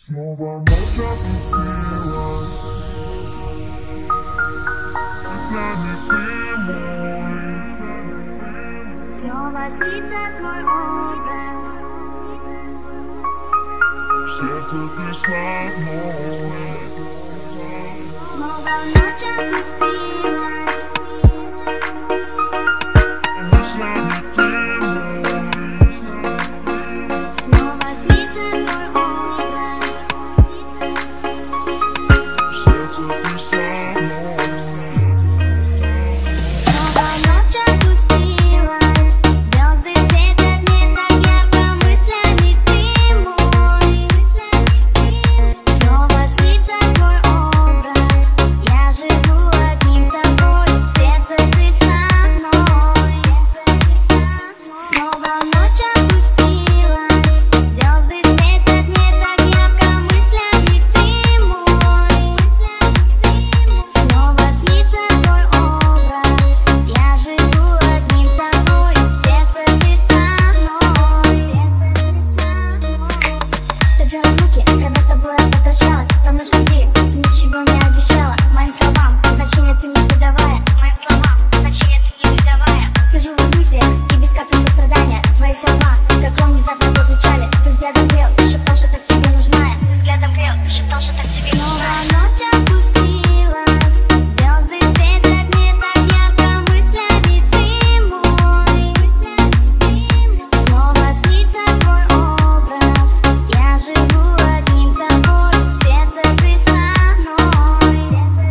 Снова ночь опустилась, и с нами ты мой. Снова снится твой образ, В сердце ты с мной. снова ночь опустилась, И с нами ты мой. снова снится твой образ, В сердце ты с мной. снова ночь опустилась, звезды светят не так ярко, мыслями ты мой. Снова снится твой образ, я живу одним тобой, в сердце ты со мной. Снова ночь опустилась, звезды светят не так ярко, мыслями ты мой. Снова снится твой образ, я живу одним тобой, в сердце ты со мной. Все разлуки, когда с тобой я попрощалась, со мной ты ничего не обещала, моим словам значения ты не придавая, Скажу в иллюзиях и без капли сострадания. Твои слова, как гром внезапно прозвучали. Ты взглядом грел, ты шептал, что так тебе нужна я. Снова ночь опустилась, звезды светят не так ярко, мыслями ты мой. Снова снится твой образ, я живу одним тобой, в сердце ты со мной.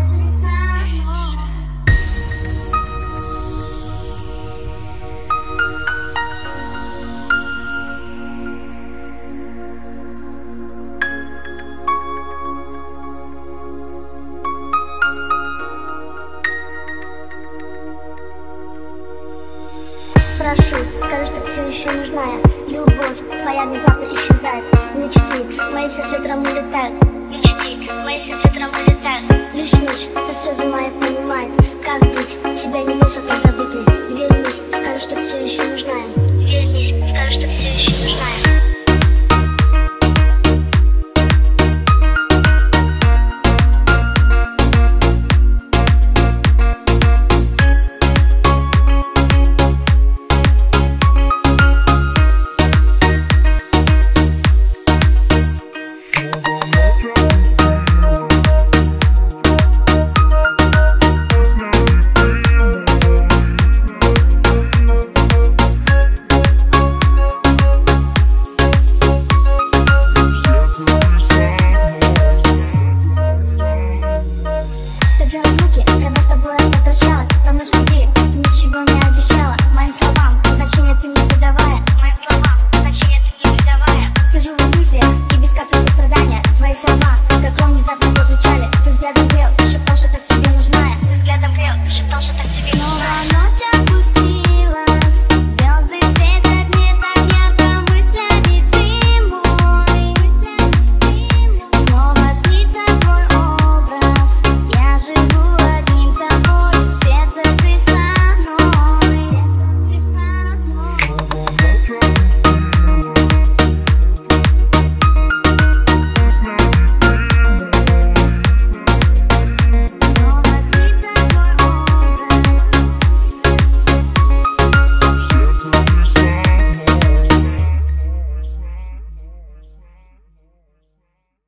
Прошу, скажи, что все еще нужна я. Любовь твоя внезапно исчезает. Мечты мои все с ветром улетают. Лишь ночь, все слезы мои понимает. Как быть, тебя не то, что так забыть мне. Вернись, скажи, что все еще нужна я.